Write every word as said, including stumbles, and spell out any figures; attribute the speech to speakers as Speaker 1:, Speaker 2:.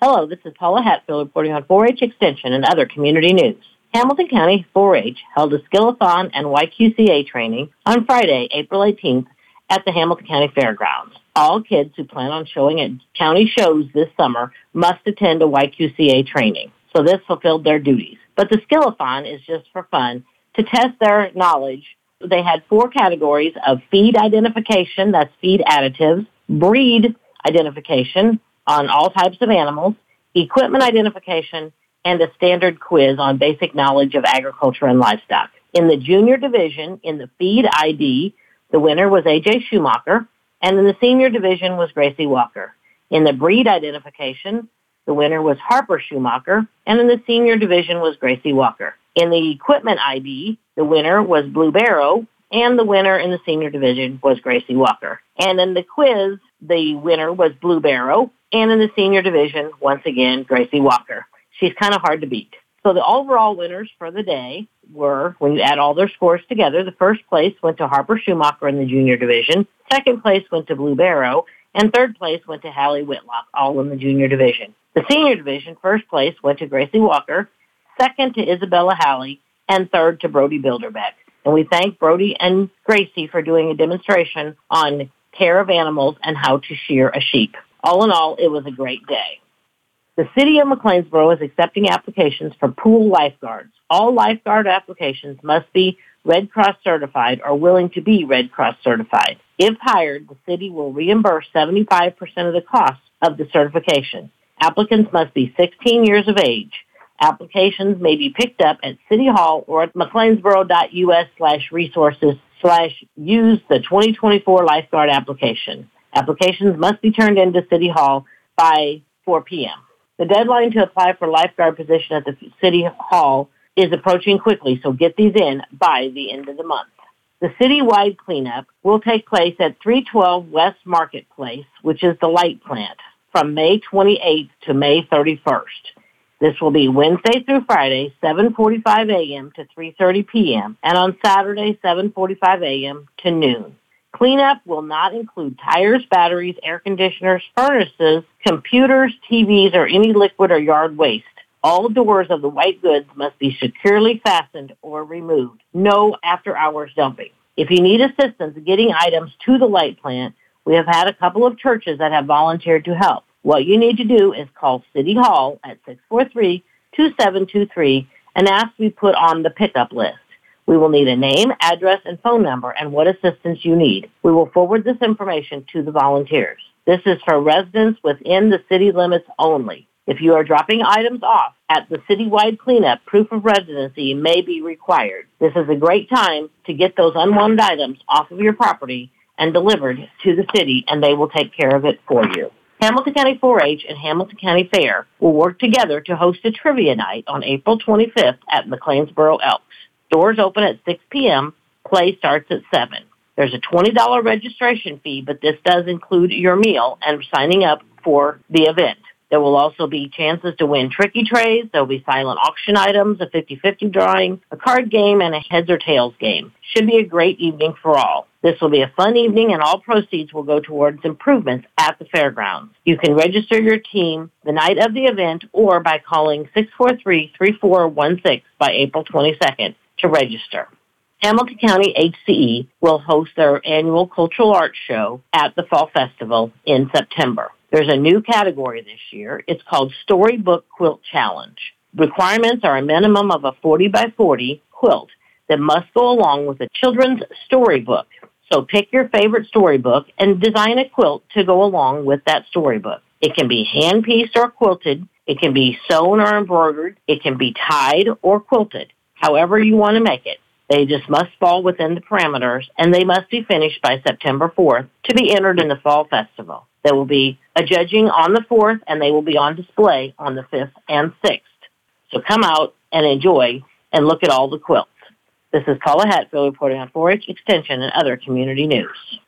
Speaker 1: Hello, this is Paula Hatfield reporting on four H Extension and other community news. Hamilton County four H held a Skillathon and Y Q C A training on Friday, April eighteenth, at the Hamilton County Fairgrounds. All kids who plan on showing at county shows this summer must attend a Y Q C A training, so this fulfilled their duties. But the Skillathon is just for fun to test their knowledge. They had four categories of feed identification, that's feed additives, breed identification on all types of animals, equipment identification, and a standard quiz on basic knowledge of agriculture and livestock. In the junior division, in the feed I D, the winner was A J Schumacher, and in the senior division was Gracie Walker. In the breed identification, the winner was Harper Schumacher, and in the senior division was Gracie Walker. In the equipment I D, the winner was Blue Barrow, and the winner in the senior division was Gracie Walker. And in the quiz, the winner was Blue Barrow, and in the senior division, once again, Gracie Walker. She's kind of hard to beat. So the overall winners for the day were, when you add all their scores together, the first place went to Harper Schumacher in the junior division, second place went to Blue Barrow, and third place went to Hallie Whitlock, all in the junior division. The senior division, first place went to Gracie Walker, second to Isabella Hallie, and third to Brody Bilderbeck. And we thank Brody and Gracie for doing a demonstration on care of animals and how to shear a sheep. All in all, it was a great day. The City of McLeansboro is accepting applications for pool lifeguards. All lifeguard applications must be Red Cross certified or willing to be Red Cross certified. If hired, the city will reimburse seventy-five percent of the cost of the certification. Applicants must be sixteen years of age. Applications may be picked up at City Hall or at mcleansboro.us slash resources slash use the twenty twenty-four lifeguard application. Applications must be turned into City Hall by four p.m. The deadline to apply for lifeguard position at the City Hall is approaching quickly, so get these in by the end of the month. The citywide cleanup will take place at three twelve West Marketplace, which is the light plant, from May twenty-eighth to May thirty-first. This will be Wednesday through Friday, seven forty-five a.m. to three thirty p.m., and on Saturday, seven forty-five a.m. to noon. Cleanup will not include tires, batteries, air conditioners, furnaces, computers, T Vs, or any liquid or yard waste. All doors of the white goods must be securely fastened or removed. No after-hours dumping. If you need assistance getting items to the light plant, we have had a couple of churches that have volunteered to help. What you need to do is call City Hall at six four three, two seven two three and ask to be put on the pickup list. We will need a name, address, and phone number and what assistance you need. We will forward this information to the volunteers. This is for residents within the city limits only. If you are dropping items off at the citywide cleanup, proof of residency may be required. This is a great time to get those unwanted items off of your property and delivered to the city, and they will take care of it for you. Hamilton County four H and Hamilton County Fair will work together to host a trivia night on April twenty-fifth at McLeansboro Elks. Doors open at six p.m. Play starts at seven. There's a twenty dollars registration fee, but this does include your meal and signing up for the event. There will also be chances to win tricky trays. There will be silent auction items, a fifty-fifty drawing, a card game, and a heads or tails game. Should be a great evening for all. This will be a fun evening, and all proceeds will go towards improvements at the fairgrounds. You can register your team the night of the event or by calling six four three, three four one six by April twenty-second to register. Hamilton County H C E will host their annual cultural arts show at the Fall Festival in September. There's a new category this year. It's called Storybook Quilt Challenge. Requirements are a minimum of a forty by forty quilt that must go along with a children's storybook. So pick your favorite storybook and design a quilt to go along with that storybook. It can be hand-pieced or quilted. It can be sewn or embroidered. It can be tied or quilted. However you want to make it. They just must fall within the parameters, and they must be finished by September fourth to be entered in the Fall Festival. There will be a judging on the fourth, and they will be on display on the fifth and sixth. So come out and enjoy and look at all the quilts. This is Paula Hatfield reporting on four H Extension and other community news.